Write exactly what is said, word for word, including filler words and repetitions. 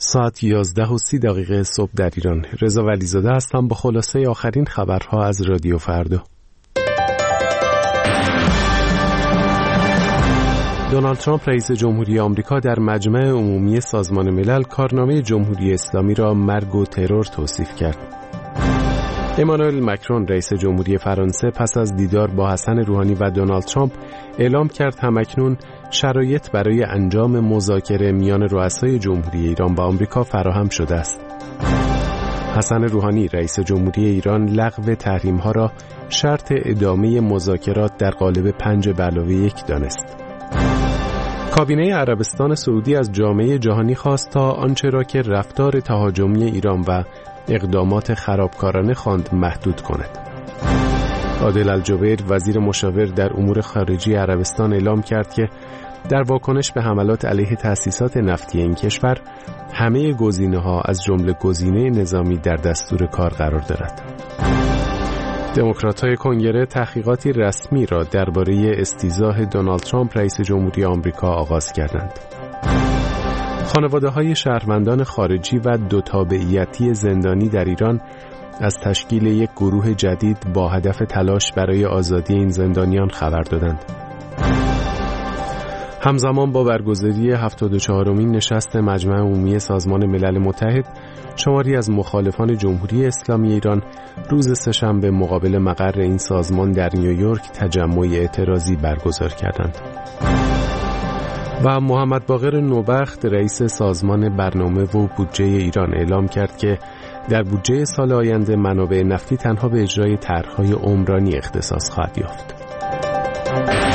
ساعت یازده و سی دقیقه صبح در ایران. رضا ولیزاده هستم با خلاصه آخرین خبرها از رادیو فردا. دونالد ترامپ رئیس جمهوری آمریکا در مجمع عمومی سازمان ملل کارنامه جمهوری اسلامی را مرگ و ترور توصیف کرد. امانوئل مکرون رئیس جمهوری فرانسه پس از دیدار با حسن روحانی و دونالد ترامپ اعلام کرد همکنون شرایط برای انجام مذاکره میان رؤسای جمهوری ایران با آمریکا فراهم شده است. حسن روحانی رئیس جمهوری ایران لغو تحریم‌ها را شرط ادامه مذاکرات در قالب پنج به علاوه یک دانست. کابینه عربستان سعودی از جامعه جهانی خواست تا آنچه را که رفتار تهاجمی ایران و اقدامات خرابکارانه خواند محدود کند. عادل الجبیر وزیر مشاور در امور خارجی عربستان اعلام کرد که در واکنش به حملات علیه تأسیسات نفتی این کشور همه گزینه‌ها از جمله گزینه نظامی در دستور کار قرار دارد. دموکرات‌های کنگره تحقیقاتی رسمی را درباره استیضاح دونالد ترامپ رئیس جمهوری آمریکا آغاز کردند. خانواده‌های شهروندان خارجی و دو تابعیتی زندانی در ایران از تشکیل یک گروه جدید با هدف تلاش برای آزادی این زندانیان خبر دادند. همزمان با برگزاری هفتاد و چهارمین نشست مجمع عمومی سازمان ملل متحد، شماری از مخالفان جمهوری اسلامی ایران روز سه‌شنبه مقابل مقر این سازمان در نیویورک تجمع اعتراضی برگزار کردند. و محمد باقر نوبخت رئیس سازمان برنامه و بودجه ایران اعلام کرد که در بودجه سال آینده منابع نفتی تنها به اجرای طرح‌های عمرانی اختصاص خواهد یافت.